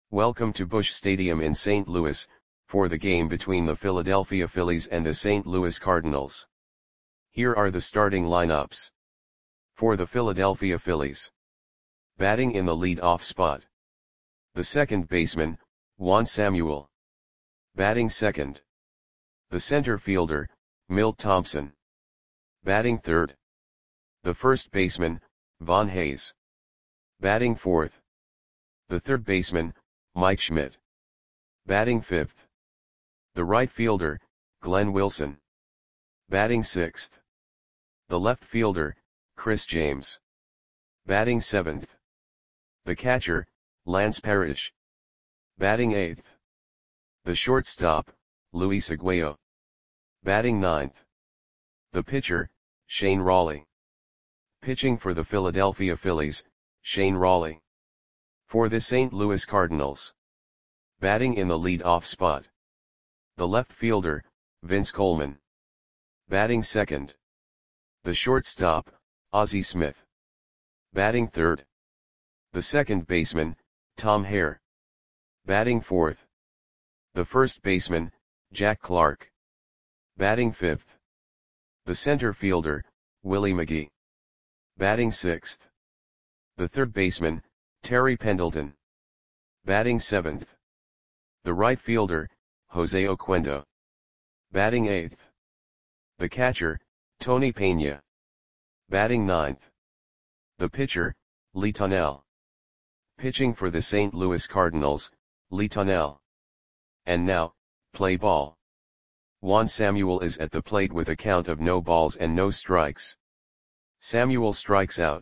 Welcome to Busch Stadium in St. Louis, for the game between the Philadelphia Phillies and the St. Louis Cardinals. Here are the starting lineups. For the Philadelphia Phillies. Batting in the lead-off spot. The second baseman, Juan Samuel. Batting second. The center fielder, Milt Thompson. Batting third. The first baseman, Von Hayes. Batting fourth. The third baseman, Mike Schmidt. Batting fifth. The right fielder, Glenn Wilson. Batting sixth. The left fielder, Chris James. Batting seventh. The catcher, Lance Parrish. Batting eighth. The shortstop, Luis Aguayo. Batting ninth. The pitcher, Shane Rawley. Pitching for the Philadelphia Phillies, Shane Rawley. For the St. Louis Cardinals. Batting in the lead-off spot. The left fielder, Vince Coleman. Batting second. The shortstop, Ozzie Smith. Batting third. The second baseman, Tom Hare. Batting fourth. The first baseman, Jack Clark. Batting fifth. The center fielder, Willie McGee. Batting sixth. The third baseman, Terry Pendleton. Batting seventh. The right fielder, Jose Oquendo. Batting eighth. The catcher, Tony Pena. Batting ninth. The pitcher, Lee Tunnell. Pitching for the St. Louis Cardinals, Lee Tunnell. And now, play ball. Juan Samuel is at the plate with a count of no balls and no strikes. Samuel strikes out.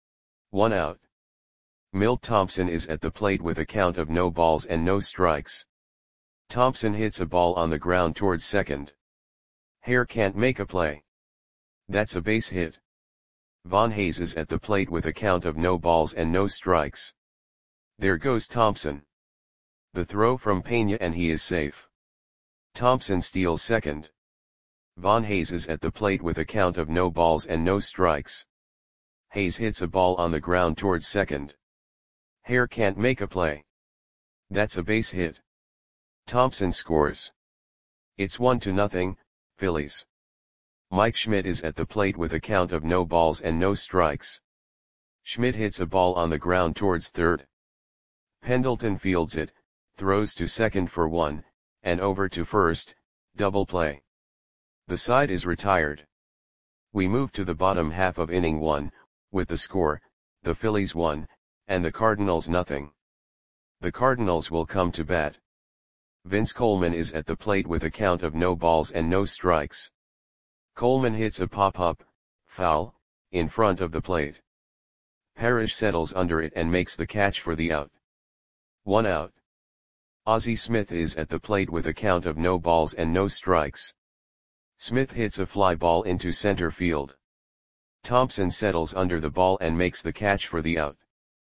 1 out. Milt Thompson is at the plate with a count of no balls and no strikes. Thompson hits a ball on the ground towards second. Hare can't make a play. That's a base hit. Von Hayes is at the plate with a count of no balls and no strikes. There goes Thompson. The throw from Pena and he is safe. Thompson steals second. Von Hayes is at the plate with a count of no balls and no strikes. Hayes hits a ball on the ground towards second. Hare can't make a play. That's a base hit. Thompson scores. It's 1-0, Phillies. Mike Schmidt is at the plate with a count of no balls and no strikes. Schmidt hits a ball on the ground towards third. Pendleton fields it, throws to second for 1, and over to first, double play. The side is retired. We move to the bottom half of inning 1, with the score, the Phillies 1, and the Cardinals 0. The Cardinals will come to bat. Vince Coleman is at the plate with a count of no balls and no strikes. Coleman hits a pop-up, foul, in front of the plate. Parrish settles under it and makes the catch for the out. 1 out. Ozzie Smith is at the plate with a count of no balls and no strikes. Smith hits a fly ball into center field. Thompson settles under the ball and makes the catch for the out.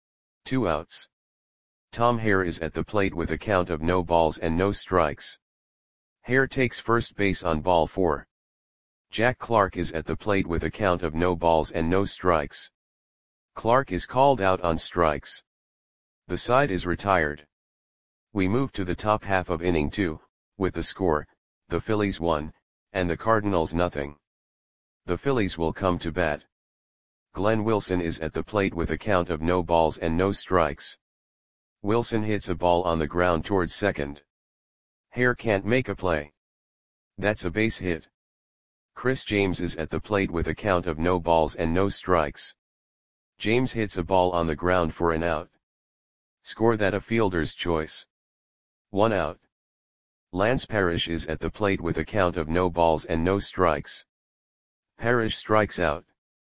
2 outs. Tom Hare is at the plate with a count of no balls and no strikes. Hare takes first base on ball 4. Jack Clark is at the plate with a count of no balls and no strikes. Clark is called out on strikes. The side is retired. We move to the top half of inning 2, with the score, the Phillies 1, and the Cardinals 0. The Phillies will come to bat. Glenn Wilson is at the plate with a count of no balls and no strikes. Wilson hits a ball on the ground towards second. Hare can't make a play. That's a base hit. Chris James is at the plate with a count of no balls and no strikes. James hits a ball on the ground for an out. Score that a fielder's choice. 1 out. Lance Parrish is at the plate with a count of no balls and no strikes. Parrish strikes out.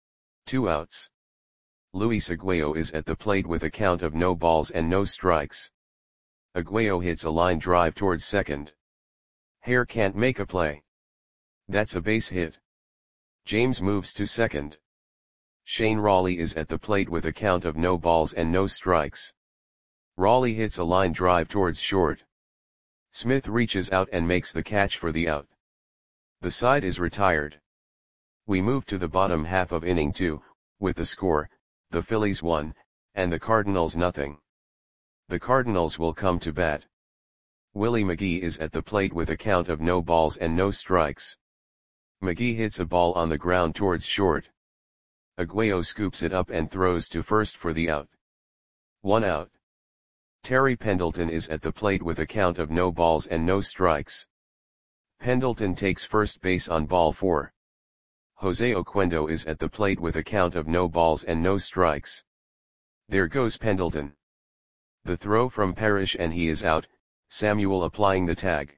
2 outs. Luis Aguayo is at the plate with a count of no balls and no strikes. Aguayo hits a line drive towards second. Hare can't make a play. That's a base hit. James moves to second. Shane Rawley is at the plate with a count of no balls and no strikes. Rawley hits a line drive towards short. Smith reaches out and makes the catch for the out. The side is retired. We move to the bottom half of inning 2, with the score, the Phillies 1, and the Cardinals 0. The Cardinals will come to bat. Willie McGee is at the plate with a count of no balls and no strikes. McGee hits a ball on the ground towards short. Aguayo scoops it up and throws to first for the out. 1 out. Terry Pendleton is at the plate with a count of no balls and no strikes. Pendleton takes first base on ball 4. Jose Oquendo is at the plate with a count of no balls and no strikes. There goes Pendleton. The throw from Parrish and he is out, Samuel applying the tag.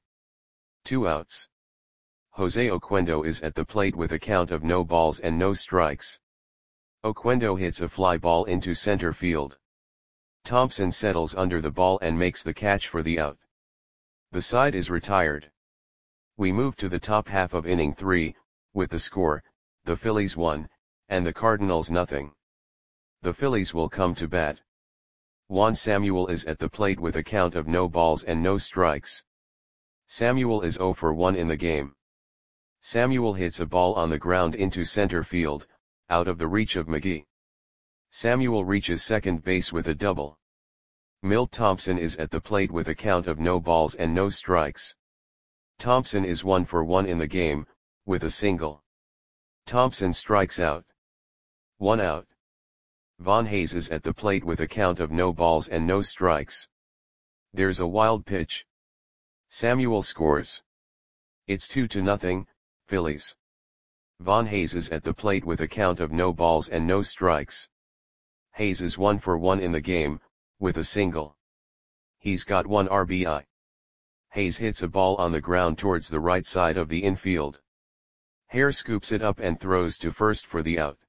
2 outs. Jose Oquendo is at the plate with a count of no balls and no strikes. Oquendo hits a fly ball into center field. Thompson settles under the ball and makes the catch for the out. The side is retired. We move to the top half of inning 3, with the score, the Phillies 1, and the Cardinals nothing. The Phillies will come to bat. Juan Samuel is at the plate with a count of no balls and no strikes. Samuel is 0 for 1 in the game. Samuel hits a ball on the ground into center field, out of the reach of McGee. Samuel reaches second base with a double. Milt Thompson is at the plate with a count of no balls and no strikes. Thompson is 1 for 1 in the game, with a single. Thompson strikes out. 1 out. Von Hayes is at the plate with a count of no balls and no strikes. There's a wild pitch. Samuel scores. It's 2-0, Phillies. Von Hayes is at the plate with a count of no balls and no strikes. Hayes is 1 for 1 in the game, with a single. He's got 1 RBI. Hayes hits a ball on the ground towards the right side of the infield. Hare scoops it up and throws to first for the out.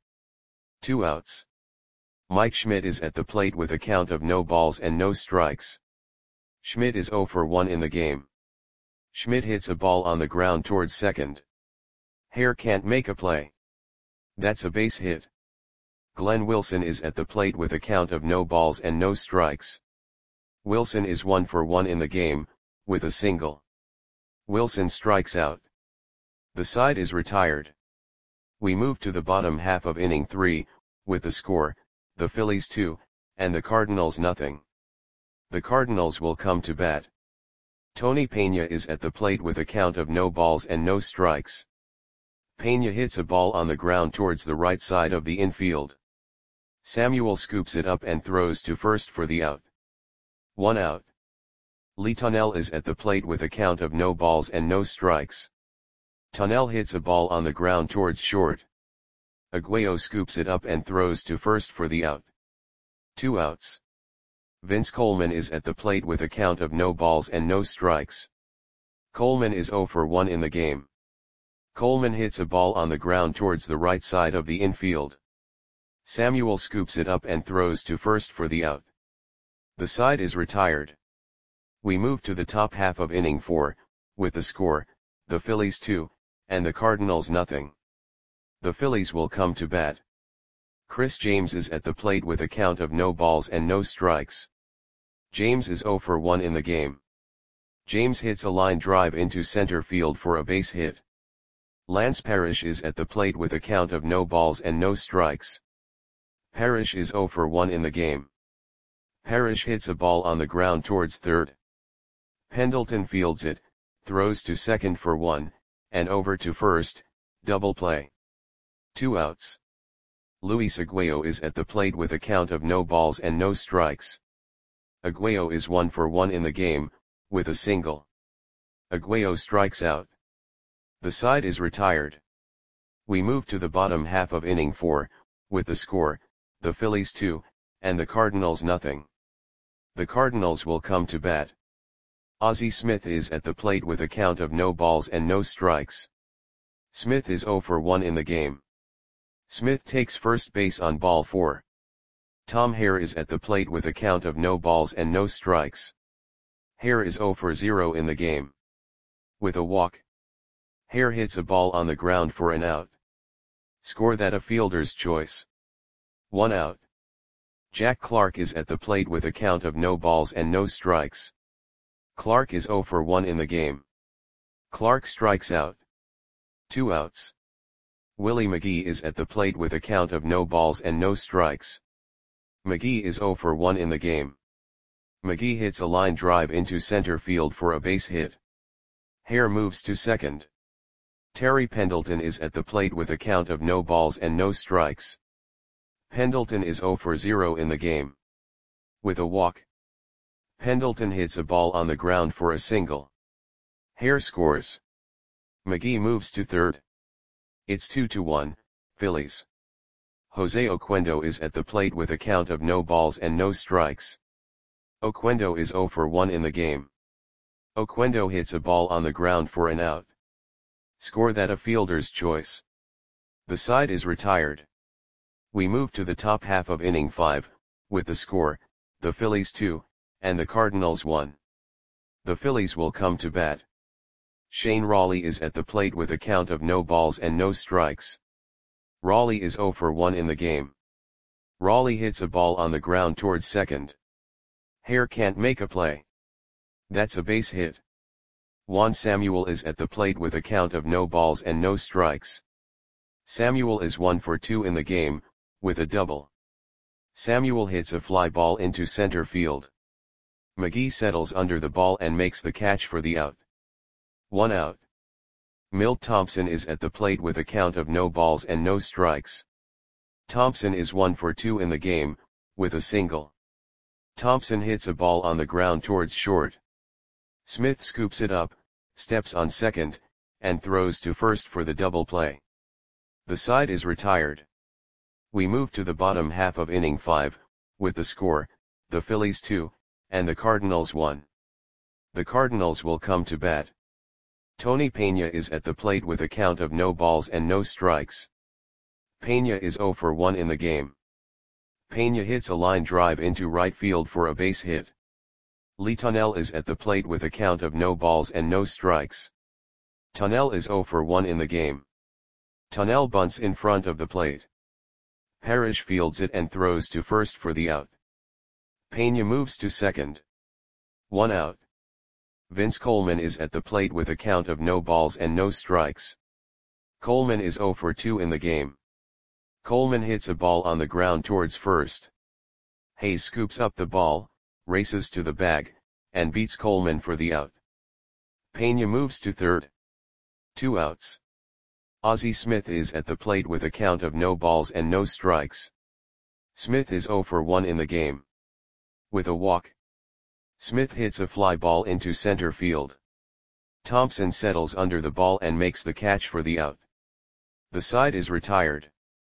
2 outs. Mike Schmidt is at the plate with a count of no balls and no strikes. Schmidt is 0 for 1 in the game. Schmidt hits a ball on the ground towards second. Hare can't make a play. That's a base hit. Glenn Wilson is at the plate with a count of no balls and no strikes. Wilson is 1 for 1 in the game, with a single. Wilson strikes out. The side is retired. We move to the bottom half of inning 3, with the score, the Phillies 2, and the Cardinals nothing. The Cardinals will come to bat. Tony Peña is at the plate with a count of no balls and no strikes. Peña hits a ball on the ground towards the right side of the infield. Samuel scoops it up and throws to first for the out. 1 out. Lee Tunnell is at the plate with a count of no balls and no strikes. Tunnell hits a ball on the ground towards short. Aguayo scoops it up and throws to first for the out. 2 outs. Vince Coleman is at the plate with a count of no balls and no strikes. Coleman is 0 for 1 in the game. Coleman hits a ball on the ground towards the right side of the infield. Samuel scoops it up and throws to first for the out. The side is retired. We move to the top half of inning 4, with the score, the Phillies 2, and the Cardinals nothing. The Phillies will come to bat. Chris James is at the plate with a count of no balls and no strikes. James is 0 for 1 in the game. James hits a line drive into center field for a base hit. Lance Parrish is at the plate with a count of no balls and no strikes. Parrish is 0 for 1 in the game. Parrish hits a ball on the ground towards third. Pendleton fields it, throws to second for 1, and over to first, double play. 2 outs. Luis Aguayo is at the plate with a count of no balls and no strikes. Aguayo is 1 for 1 in the game, with a single. Aguayo strikes out. The side is retired. We move to the bottom half of inning 4, with the score, the Phillies 2, and the Cardinals nothing. The Cardinals will come to bat. Ozzie Smith is at the plate with a count of no balls and no strikes. Smith is 0 for 1 in the game. Smith takes first base on ball 4. Tom Hare is at the plate with a count of no balls and no strikes. Hare is 0 for 0 in the game. With a walk. Hare hits a ball on the ground for an out. Score that a fielder's choice. 1 out. Jack Clark is at the plate with a count of no balls and no strikes. Clark is 0 for 1 in the game. Clark strikes out. 2 outs. Willie McGee is at the plate with a count of no balls and no strikes. McGee is 0 for 1 in the game. McGee hits a line drive into center field for a base hit. Hare moves to second. Terry Pendleton is at the plate with a count of no balls and no strikes. Pendleton is 0 for 0 in the game. With a walk, Pendleton hits a ball on the ground for a single. Hare scores. McGee moves to third. It's 2-1, Phillies. Jose Oquendo is at the plate with a count of no balls and no strikes. Oquendo is 0 for 1 in the game. Oquendo hits a ball on the ground for an out. Score that a fielder's choice. The side is retired. We move to the top half of inning 5, with the score, the Phillies 2, and the Cardinals 1. The Phillies will come to bat. Shane Rawley is at the plate with a count of no balls and no strikes. Rawley is 0 for 1 in the game. Rawley hits a ball on the ground towards second. Hare can't make a play. That's a base hit. Juan Samuel is at the plate with a count of no balls and no strikes. Samuel is 1 for 2 in the game, with a double. Samuel hits a fly ball into center field. McGee settles under the ball and makes the catch for the out. 1 out. Milt Thompson is at the plate with a count of no balls and no strikes. Thompson is 1 for 2 in the game, with a single. Thompson hits a ball on the ground towards short. Smith scoops it up, steps on second, and throws to first for the double play. The side is retired. We move to the bottom half of inning 5, with the score, the Phillies 2, and the Cardinals 1. The Cardinals will come to bat. Tony Peña is at the plate with a count of no balls and no strikes. Peña is 0 for 1 in the game. Peña hits a line drive into right field for a base hit. Lee Tunnell is at the plate with a count of no balls and no strikes. Tunnell is 0 for 1 in the game. Tunnell bunts in front of the plate. Parrish fields it and throws to first for the out. Peña moves to second. 1 out. Vince Coleman is at the plate with a count of no balls and no strikes. Coleman is 0 for 2 in the game. Coleman hits a ball on the ground towards first. Hayes scoops up the ball, races to the bag, and beats Coleman for the out. Peña moves to third. 2 outs. Ozzie Smith is at the plate with a count of no balls and no strikes. Smith is 0 for 1 in the game. With a walk, Smith hits a fly ball into center field. Thompson settles under the ball and makes the catch for the out. The side is retired.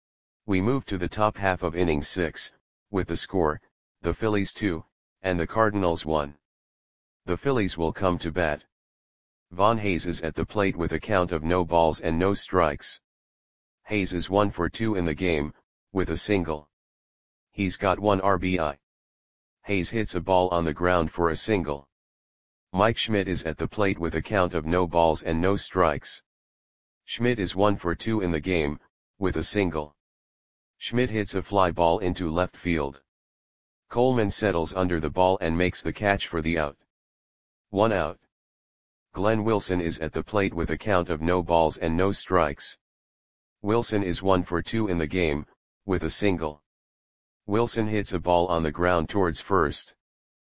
We move to the top half of inning 6, with the score, the Phillies 2, and the Cardinals 1. The Phillies will come to bat. Von Hayes is at the plate with a count of no balls and no strikes. Hayes is 1 for 2 in the game, with a single. He's got 1 RBI. Hayes hits a ball on the ground for a single. Mike Schmidt is at the plate with a count of no balls and no strikes. Schmidt is 1 for 2 in the game, with a single. Schmidt hits a fly ball into left field. Coleman settles under the ball and makes the catch for the out. 1 out. Glenn Wilson is at the plate with a count of no balls and no strikes. Wilson is 1 for 2 in the game, with a single. Wilson hits a ball on the ground towards first.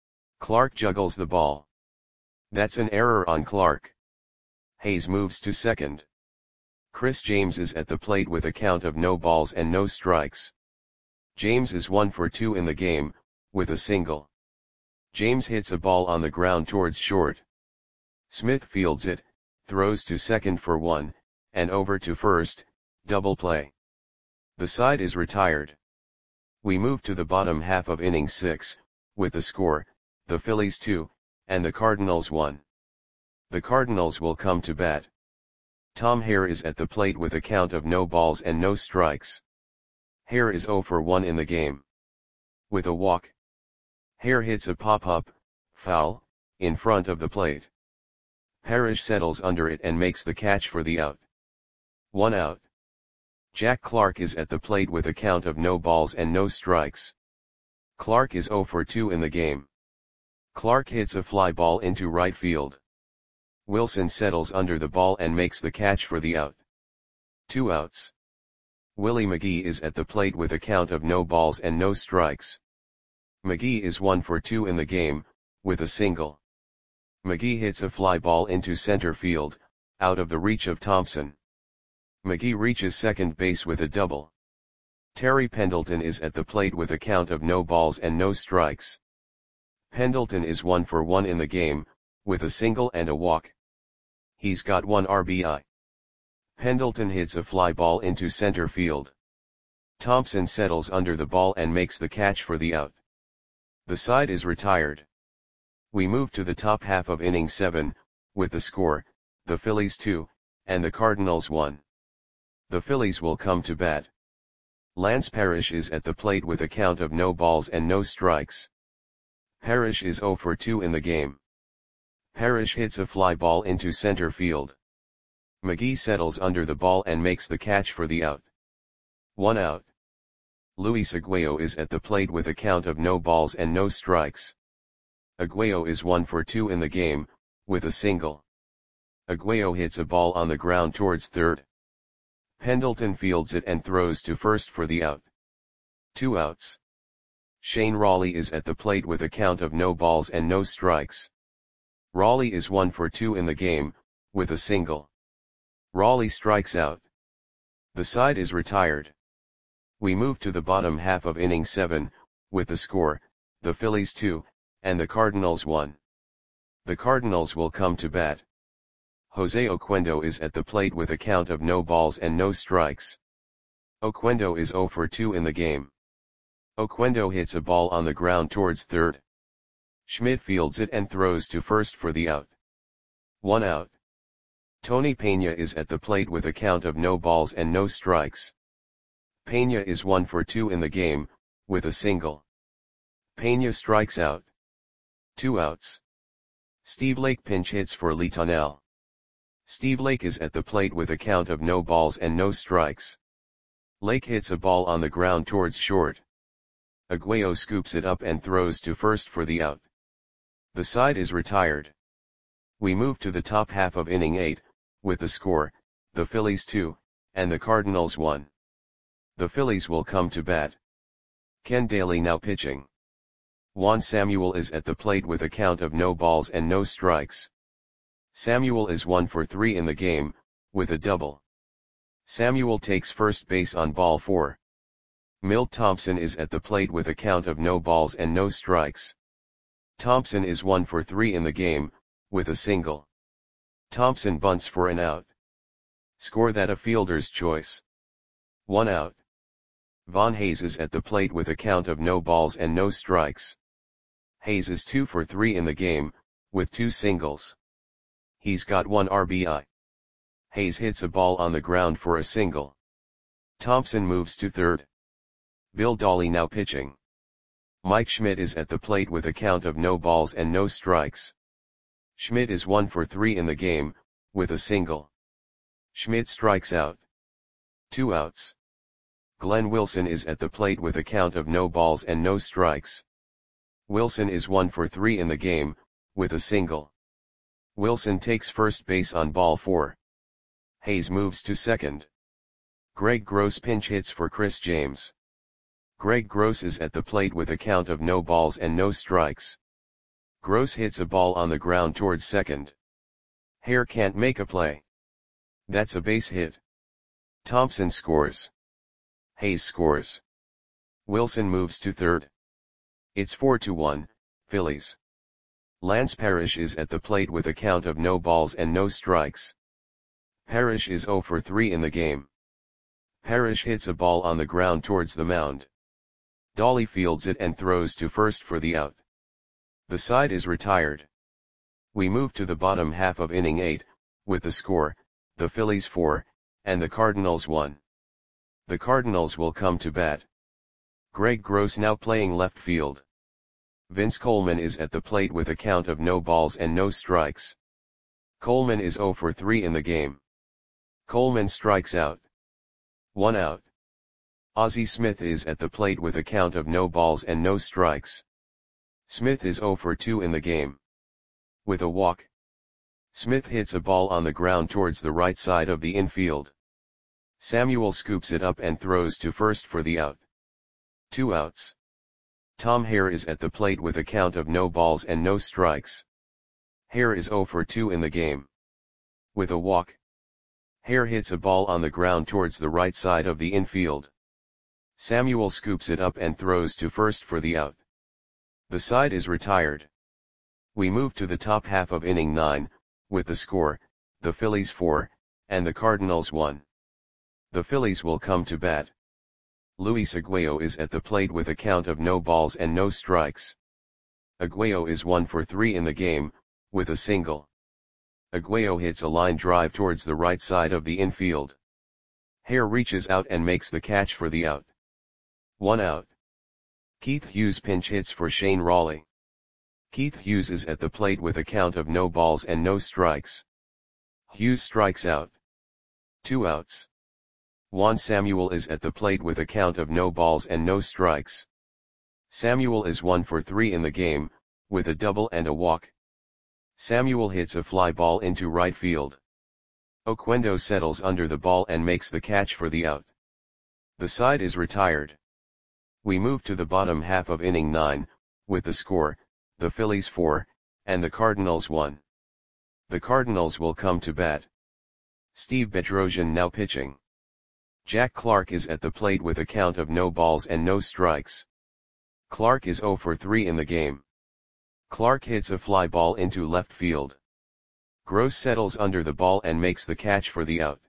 Clark juggles the ball. That's an error on Clark. Hayes moves to second. Chris James is at the plate with a count of no balls and no strikes. James is 1 for 2 in the game, with a single. James hits a ball on the ground towards short. Smith fields it, throws to second for 1, and over to first, double play. The side is retired. We move to the bottom half of inning 6, with the score, the Phillies 2, and the Cardinals 1. The Cardinals will come to bat. Tom Hare is at the plate with a count of no balls and no strikes. Hare is 0 for 1 in the game. With a walk, Hare hits a pop-up, foul, in front of the plate. Parrish settles under it and makes the catch for the out. 1 out. Jack Clark is at the plate with a count of no balls and no strikes. Clark is 0 for 2 in the game. Clark hits a fly ball into right field. Wilson settles under the ball and makes the catch for the out. 2 outs. Willie McGee is at the plate with a count of no balls and no strikes. McGee is 1 for 2 in the game, with a single. McGee hits a fly ball into center field, out of the reach of Thompson. McGee reaches second base with a double. Terry Pendleton is at the plate with a count of no balls and no strikes. Pendleton is 1 for 1 in the game, with a single and a walk. He's got 1 RBI. Pendleton hits a fly ball into center field. Thompson settles under the ball and makes the catch for the out. The side is retired. We move to the top half of inning 7, with the score, the Phillies 2, and the Cardinals 1. The Phillies will come to bat. Lance Parrish is at the plate with a count of no balls and no strikes. Parrish is 0 for 2 in the game. Parrish hits a fly ball into center field. McGee settles under the ball and makes the catch for the out. 1 out. Luis Aguayo is at the plate with a count of no balls and no strikes. Aguayo is 1 for 2 in the game, with a single. Aguayo hits a ball on the ground towards third. Pendleton fields it and throws to first for the out. 2 outs. Shane Rawley is at the plate with a count of no balls and no strikes. Rawley is 1 for 2 in the game, with a single. Rawley strikes out. The side is retired. We move to the bottom half of inning 7, with the score, the Phillies 2, and the Cardinals 1. The Cardinals will come to bat. Jose Oquendo is at the plate with a count of no balls and no strikes. Oquendo is 0 for 2 in the game. Oquendo hits a ball on the ground towards third. Schmidt fields it and throws to first for the out. 1 out. Tony Peña is at the plate with a count of no balls and no strikes. Peña is 1 for 2 in the game, with a single. Peña strikes out. 2 outs. Steve Lake pinch hits for Lee Tunnell. Steve Lake is at the plate with a count of no balls and no strikes. Lake hits a ball on the ground towards short. Aguayo scoops it up and throws to first for the out. The side is retired. We move to the top half of inning 8, with the score, the Phillies 2, and the Cardinals 1. The Phillies will come to bat. Ken Daly now pitching. Juan Samuel is at the plate with a count of no balls and no strikes. Samuel is 1 for 3 in the game, with a double. Samuel takes first base on ball 4. Milt Thompson is at the plate with a count of no balls and no strikes. Thompson is 1 for 3 in the game, with a single. Thompson bunts for an out. Score that a fielder's choice. 1 out. Von Hayes is at the plate with a count of no balls and no strikes. Hayes is 2 for 3 in the game, with 2 singles. He's got 1 RBI. Hayes hits a ball on the ground for a single. Thompson moves to third. Bill Dawley now pitching. Mike Schmidt is at the plate with a count of no balls and no strikes. Schmidt is 1 for 3 in the game, with a single. Schmidt strikes out. 2 outs. Glenn Wilson is at the plate with a count of no balls and no strikes. Wilson is 1 for 3 in the game, with a single. Wilson takes first base on ball 4. Hayes moves to second. Greg Gross pinch hits for Chris James. Greg Gross is at the plate with a count of no balls and no strikes. Gross hits a ball on the ground towards second. Hare can't make a play. That's a base hit. Thompson scores. Hayes scores. Wilson moves to third. It's 4-1, Phillies. Lance Parrish is at the plate with a count of no balls and no strikes. Parrish is 0 for 3 in the game. Parrish hits a ball on the ground towards the mound. Dawley fields it and throws to first for the out. The side is retired. We move to the bottom half of inning 8, with the score, the Phillies 4, and the Cardinals 1. The Cardinals will come to bat. Greg Gross now playing left field. Vince Coleman is at the plate with a count of no balls and no strikes. Coleman is 0 for 3 in the game. Coleman strikes out. 1 out. Ozzie Smith is at the plate with a count of no balls and no strikes. Smith is 0 for 2 in the game. With a walk. Smith hits a ball on the ground towards the right side of the infield. Samuel scoops it up and throws to first for the out. 2 outs. Tom Hare is at the plate with a count of no balls and no strikes. Hare is 0 for 2 in the game. With a walk, Hare hits a ball on the ground towards the right side of the infield. Samuel scoops it up and throws to first for the out. The side is retired. We move to the top half of inning 9, with the score, the Phillies 4, and the Cardinals 1. The Phillies will come to bat. Luis Aguayo is at the plate with a count of no balls and no strikes. Aguayo is 1 for 3 in the game, with a single. Aguayo hits a line drive towards the right side of the infield. Hare reaches out and makes the catch for the out. 1 out. Keith Hughes pinch hits for Shane Rawley. Keith Hughes is at the plate with a count of no balls and no strikes. Hughes strikes out. 2 outs. Juan Samuel is at the plate with a count of no balls and no strikes. Samuel is 1 for 3 in the game, with a double and a walk. Samuel hits a fly ball into right field. Oquendo settles under the ball and makes the catch for the out. The side is retired. We move to the bottom half of inning 9, with the score, the Phillies 4, and the Cardinals 1. The Cardinals will come to bat. Steve Bedrosian now pitching. Jack Clark is at the plate with a count of no balls and no strikes. Clark is 0 for 3 in the game. Clark hits a fly ball into left field. Gross settles under the ball and makes the catch for the out.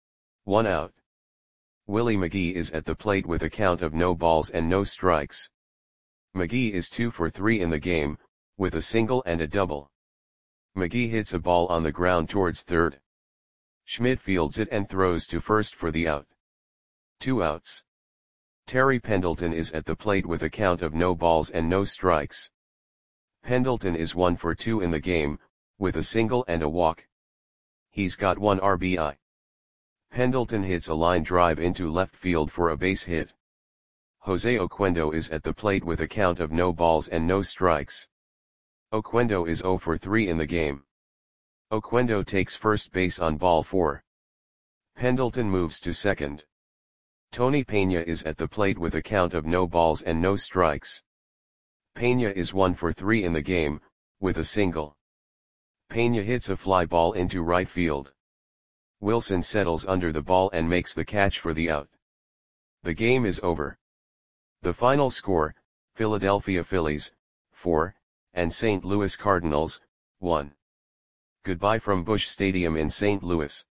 1 out. Willie McGee is at the plate with a count of no balls and no strikes. McGee is 2 for 3 in the game, with a single and a double. McGee hits a ball on the ground towards third. Schmidt fields it and throws to first for the out. 2 outs. Terry Pendleton is at the plate with a count of no balls and no strikes. Pendleton is 1 for 2 in the game, with a single and a walk. He's got 1 RBI. Pendleton hits a line drive into left field for a base hit. Jose Oquendo is at the plate with a count of no balls and no strikes. Oquendo is 0 for 3 in the game. Oquendo takes first base on ball 4. Pendleton moves to second. Tony Pena is at the plate with a count of no balls and no strikes. Pena is 1 for 3 in the game, with a single. Pena hits a fly ball into right field. Wilson settles under the ball and makes the catch for the out. The game is over. The final score, Philadelphia Phillies, 4, and St. Louis Cardinals, 1. Goodbye from Busch Stadium in St. Louis.